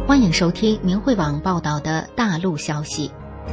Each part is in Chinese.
欢迎收听明慧网报道的大陆消息。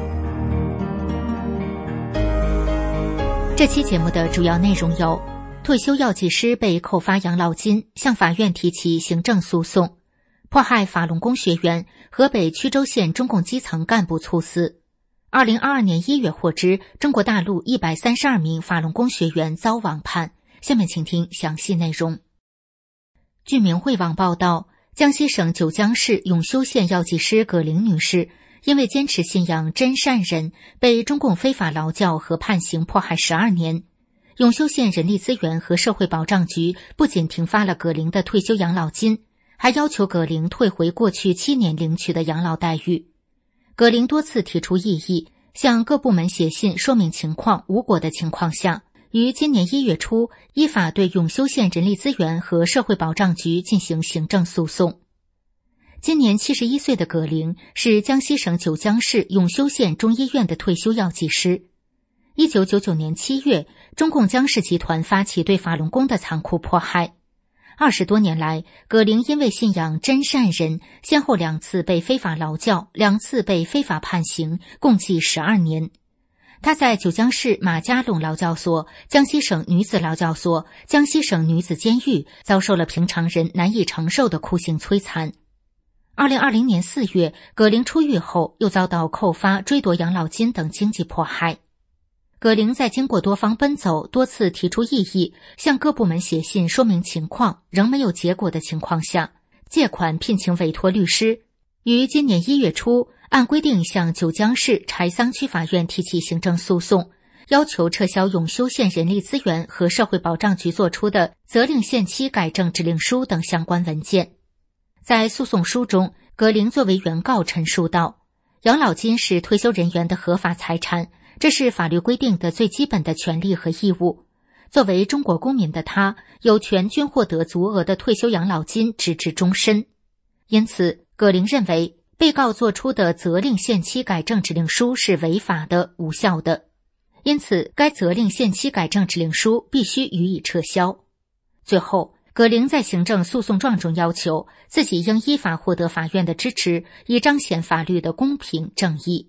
这期节目的主要内容有：退休药剂师被扣发养老金，向法院提起行政诉讼；迫害法轮功学员，河北曲周县中共基层干部猝死；2022年1月获知，中国大陆132名法轮功学员遭网判。下面请听详细内容。据明慧网报道，江西省九江市永修县药剂师葛玲女士因为坚持信仰真善忍，被中共非法劳教和判刑迫害12年。永修县人力资源和社会保障局不仅停发了葛玲的退休养老金，还要求葛玲退回过去7年领取的养老待遇。葛玲多次提出异议，向各部门写信说明情况，无果的情况下，于今年1月初依法对永修县人力资源和社会保障局进行行政诉讼。今年71岁的葛玲是江西省九江市永修县中医院的退休药剂师。1999年7月，中共江氏集团发起对法轮功的残酷迫害。20多年来，葛玲因为信仰真善忍，先后2次被非法劳教，2次被非法判刑，共计12年。他在九江市马家垄劳教所、江西省女子劳教所、江西省女子监狱遭受了平常人难以承受的酷刑摧残。2020年4月，葛玲出狱后又遭到扣发、追夺养老金等经济迫害。葛玲在经过多方奔走、多次提出异议，向各部门写信说明情况，仍没有结果的情况下，借款聘请委托律师，于今年1月初按规定向九江市柴桑区法院提起行政诉讼，要求撤销永修县人力资源和社会保障局作出的责令限期改正指令书等相关文件。在诉讼书中，葛玲作为原告陈述道，养老金是退休人员的合法财产，这是法律规定的最基本的权利和义务。作为中国公民的他，有权均获得足额的退休养老金直至终身。因此，葛玲认为被告作出的责令限期改正指令书是违法的、无效的，因此该责令限期改正指令书必须予以撤销。最后，葛玲在行政诉讼状中要求自己应依法获得法院的支持，以彰显法律的公平正义。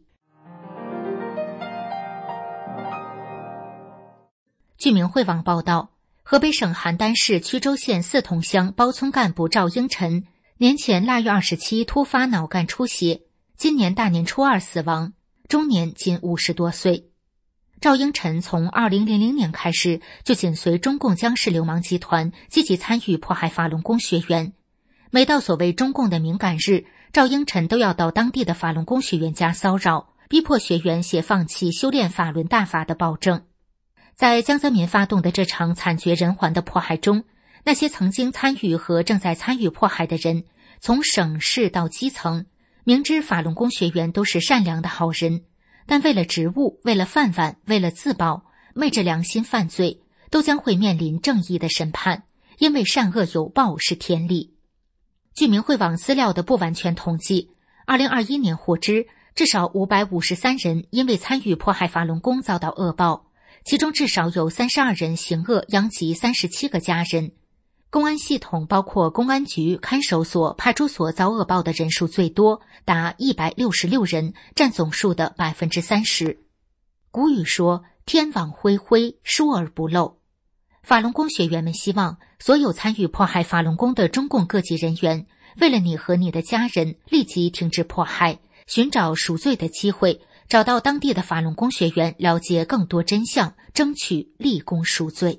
据明慧网报道，河北省邯郸市曲周县泗同乡包村干部赵英晨年前腊月27突发脑干出血，今年大年初2死亡，终年仅50多岁。赵英晨从2000年开始就紧随中共江氏流氓集团积极参与迫害法轮功学员。每到所谓中共的敏感日，赵英晨都要到当地的法轮功学员家骚扰，逼迫学员写放弃修炼法轮大法的保证。在江泽民发动的这场惨绝人寰的迫害中，那些曾经参与和正在参与迫害的人，从省市到基层，明知法轮功学员都是善良的好人，但为了职务、为了饭碗、为了自保，昧着良心犯罪，都将会面临正义的审判，因为善恶有报是天理。据明慧网资料的不完全统计，2021年获知，至少553人因为参与迫害法轮功遭到恶报，其中至少有32人行恶殃及37个家人。公安系统包括公安局、看守所、派出所遭恶报的人数最多，达166人，占总数的30%。古语说，天网恢恢，疏而不漏。法轮功学员们希望所有参与迫害法轮功的中共各级人员，为了你和你的家人，立即停止迫害，寻找赎罪的机会，找到当地的法轮功学员，了解更多真相，争取立功赎罪。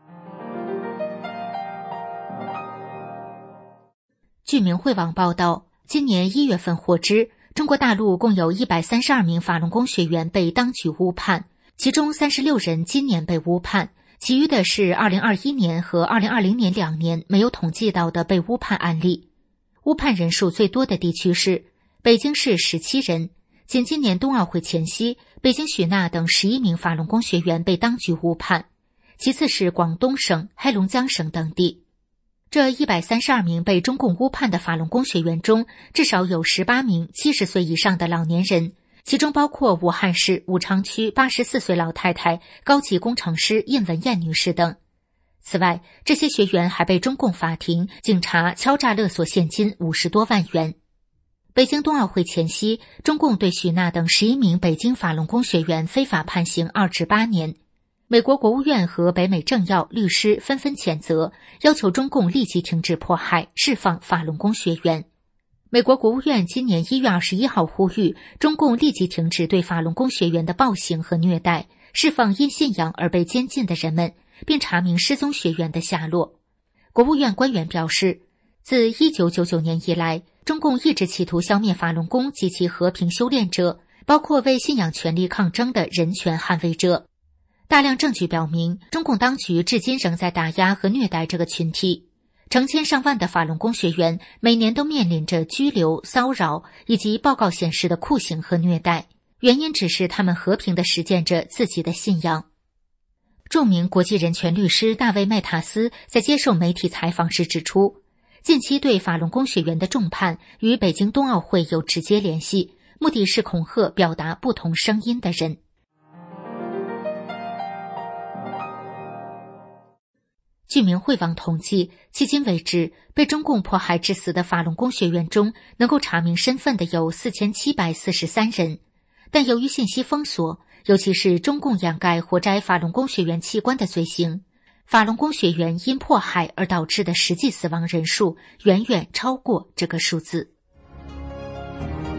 据明慧网报道，今年1月份获知，中国大陆共有132名法轮功学员被当局误判，其中36人今年被误判，其余的是2021年和2020年2年没有统计到的被误判案例。误判人数最多的地区是北京市17人，仅今年冬奥会前夕，北京许娜等11名法轮功学员被当局误判，其次是广东省、黑龙江省等地。这132名被中共误判的法轮功学员中，至少有18名70岁以上的老年人，其中包括武汉市武昌区84岁老太太、高级工程师印文艳女士等。此外，这些学员还被中共法庭、警察敲诈勒索现金50多万元。 北京冬奥会前夕，中共对许娜等11名北京法轮功学员非法判刑2至8年。美国国务院和北美政要、律师纷纷谴责，要求中共立即停止迫害，释放法轮功学员。美国国务院今年1月21号呼吁中共立即停止对法轮功学员的暴行和虐待，释放因信仰而被监禁的人们，并查明失踪学员的下落。国务院官员表示，自1999年以来，中共一直企图消灭法轮功及其和平修炼者，包括为信仰权利抗争的人权捍卫者。大量证据表明，中共当局至今仍在打压和虐待这个群体。成千上万的法轮功学员每年都面临着拘留、骚扰以及报告显示的酷刑和虐待，原因只是他们和平地实践着自己的信仰。著名国际人权律师大卫·麦塔斯在接受媒体采访时指出，近期对法轮功学员的重判与北京冬奥会有直接联系，目的是恐吓表达不同声音的人。据明慧网统计，迄今为止，被中共迫害致死的法轮功学员中，能够查明身份的有4743人。但由于信息封锁，尤其是中共掩盖活摘法轮功学员器官的罪行，法轮功学员因迫害而导致的实际死亡人数远远超过这个数字。